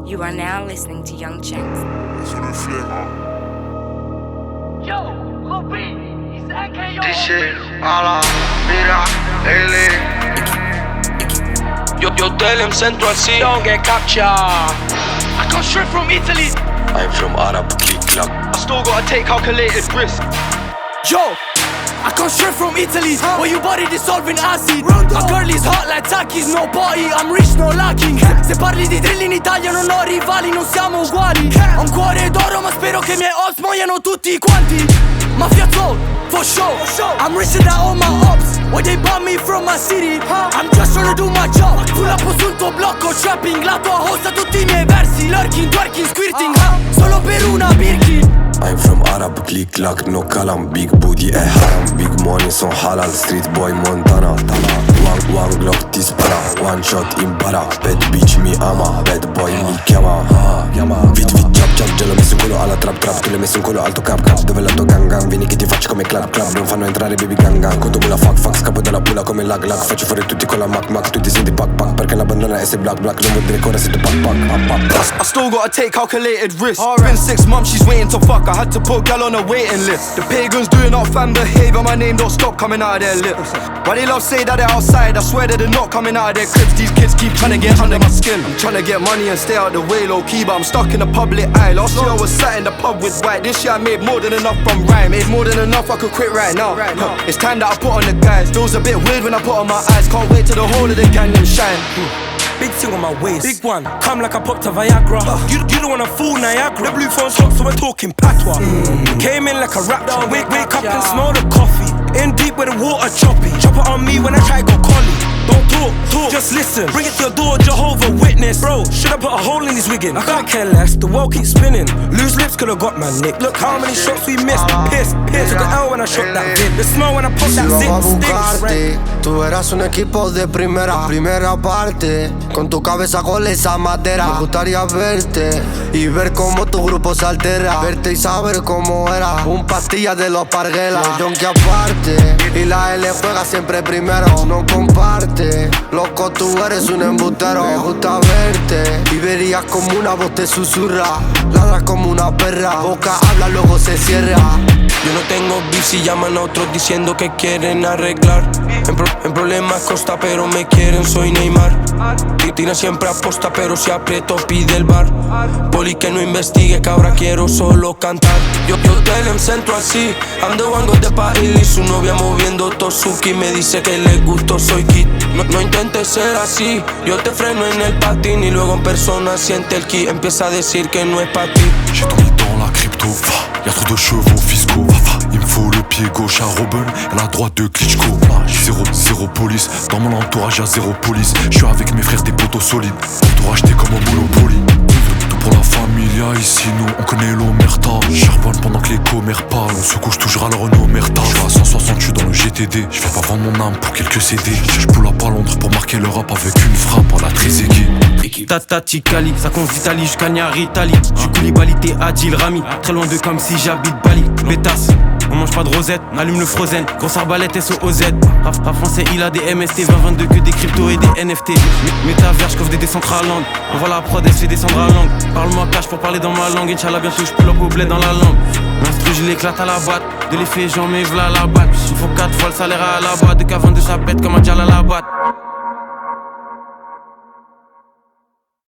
You are now listening to Young Checks. Sur le flemme, hein. Yo, Robbie, it's AKO. Dice a la mira, Yo tell him Central C. Don't get captured. I come straight from Italy. I'm from Arab Click Club. I still gotta take calculated risk. Yo, I come straight from Italy, where you body dissolving acid. My girl is hot like Takis, no party, I'm rich, no lacking. Se parli di drill in Italia non ho rivali, non siamo uguali. Ho un cuore d'oro ma spero che i miei ops muoiano tutti quanti. Mafia Soul, for sure, I'm richer than all my ops. Why they bought me from my city, I'm just trying to do my job. Pull up sul tuo blocco, trapping, la tua host a tutti i miei versi. Lurking, twerking, squirting, solo per una Birkin. I'm from Arab Click Club, no kalam. Big booty haram, big money son halal. Street boy Montana. One Glock dispara, one shot impara. Bad bitch mi ama, bad boy mi chiama. Vit chap, già l'ho messo in culo alla trap. Tu l'hai messo in culo alto cap. Dove la tua gang, vieni che ti faccio come clap. Non fanno entrare baby gang. Conto mula fuck, scappo dalla pula come lag. Faccio fuori tutti con la mac. Tu ti senti pack, perché la bandana è black. Non vuol dire che ora sei tu pack. I still gotta take calculated risks. Been 6 months, she's waiting to fuck. I had to put gal on a waiting list. The pagans doing up fan behavior, my name don't stop coming out of their lips. Why they love say that they're outside, I swear that they're not coming out of their cribs. These kids keep trying to get under my skin. I'm trying to get money and stay out the way low key, but I'm stuck in the public eye. Last year I was sat in the pub with white. This year I made more than enough from rhyme. Made more than enough, I could quit right now. It's time that I put on the guys. Feels a bit weird when I put on my eyes. Can't wait till the whole of the gang them shine. Big thing on my waist, big one, come like I popped a Viagra. You don't wanna fool Niagara. The blue phone's hot, so we're talking patois. Came in like a raptor, wake up and smell the coffee. In deep where the water choppy. Chop it on me when I try go collie. Don't talk, just listen. Bring it to your door, Jehovah Witness. Bro, should I put a hole in his wiggin'? I couldn't care less, the world keeps spinning. Loose lips could've got my nick. Look how many shots we missed. Piss, took the L when I shot that vid. The smell when I pop that zip sticks. Tú eras un equipo de primera parte. Con tu cabeza con esa madera. Me gustaría verte y ver cómo tu grupo se altera. Verte y saber cómo era un pastilla de los parguelas. El yonki aparte y la L juega siempre primero. No comparte, loco tú eres un embustero. Me gusta verte y verías como una voz te susurra. Ladras como una perra, boca habla luego se cierra. Yo no tengo beef si llaman a otros diciendo que quieren arreglar. En problemas costa pero me quieren, soy Neymar. Tira siempre aposta pero si aprieto pide el bar. Poli que no investigue que ahora quiero solo cantar. Yo tell him Central C, I'm the one got the party. Su novia moviendo Tosuki me dice que le gusto soy kid. No intentes ser así, yo te freno en el patín. Y luego en persona siente el ki, empieza a decir que no es pa' ti. J'ai tout mis dans la crypto, y'a trop de chevaux fiscaux. Il me faut le pied gauche à Robin et la droite de Klitschko. Zéro police, dans mon entourage y'a zéro police. J'suis avec mes frères des poteaux solides, pour tout racheter comme au Monopoly. Tout pour la familia, ici nous on connaît l'omerta. Charbonne pendant que les commères parlent, on se couche toujours à leur omerta. J'suis à 160, j'suis dans le GTD, j'vais pas vendre mon âme pour quelques CD. J'pull up à Londres pour marquer l'Europe avec une frappe en la Trezeguet. Tata Ticali, ça compte d'Italie jusqu'à Italie. J'suis Koulibaly, t'es Adil Rami. Très loin de comme si j'habite Bali. Bétasse, on mange pas de rosette, allume le frozen. Grosse arbalète SOZ. Rap français, il a des MST 2022 que des cryptos et des NFT. Métavers, j'coffre des Decentraland. On voit la prod, elle se fait descendre à langue. Parle-moi cash pour parler dans ma langue. Inch'Allah, bientôt j'pull up au bled dans la langue. L'instru, je l'éclate à la boîte. De l'effet, j'en mets v'là la batte. Il faut 4 fois le salaire à la boîte. De K22, ça pète comme un dial à la boîte.